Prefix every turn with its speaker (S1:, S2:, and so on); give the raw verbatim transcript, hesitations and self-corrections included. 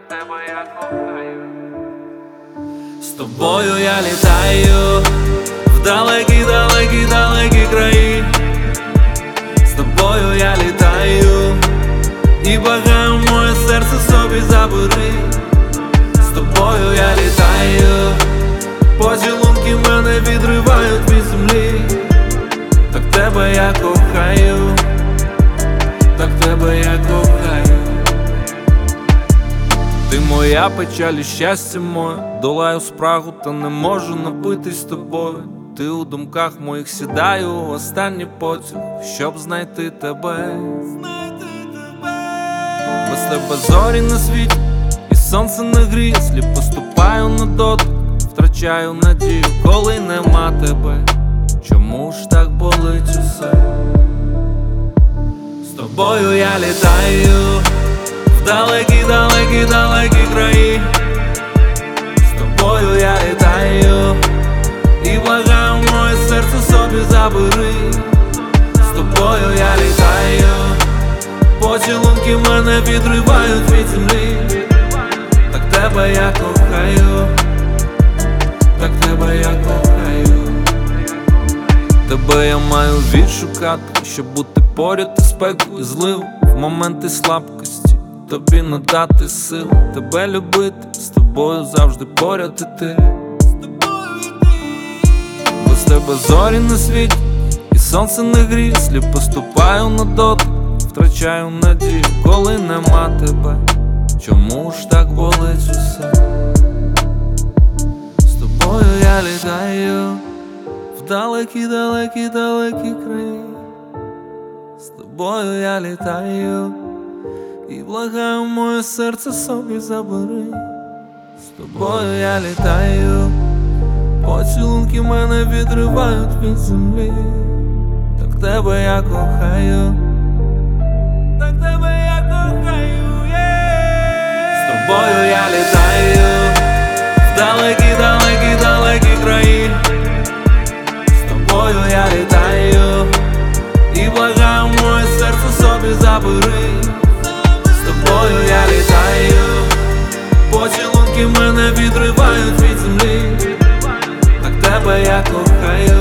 S1: так тебе я кохаю.
S2: З тобою я літаю в далекі, далекі, далекі краї. З тобою я літаю і благаю, моє серце собі забери. З тобою я літаю, поцілунки мене відривають від землі. Так тебе я кохаю, так тебе я кохаю. Ти моя печаль і щастя моє, долаю спрагу, та не можу напитись з тобою. Ти у думках моїх сідаю в останній потяг, щоб знайти тебе. Без тебе зорі на світі і сонце не гріє, сліпо ступаю на дотик, втрачаю надію, коли нема тебе. Чому ж так болить усе? З тобою я літаю в далекі, далекі, далекі краї. З тобою я літаю і благаю, моє серце собі забери. З тобою я літаю, поцілунки мене відривають від землі. Так тебе я кохаю, так тебе я кохаю. Тебе я маю відшукати, щоб бути поряд і спеку і зливу в моменти слабкості, тобі надати сил, тебе любити, з тобою завжди поряд іти. Без тебе зорі на світі і сонце не гріє, сліпо ступаю на дотик, втрачаю надію, коли нема тебе. Чому ж так болить усе? З тобою я літаю в далекі, далекі, далекі краї. З тобою я літаю і благаю, моє серце собі забери. З тобою я літаю, поцілунки мене відривають від землі. Так тебе я кохаю, так тебе я кохаю, yeah. З тобою я літаю в далекі, далекі, далекі краї. З тобою я літаю і благаю, моє серце собі забери. З тобою я літаю, поцілунки мене відривають від землі. Так тебе я кохаю.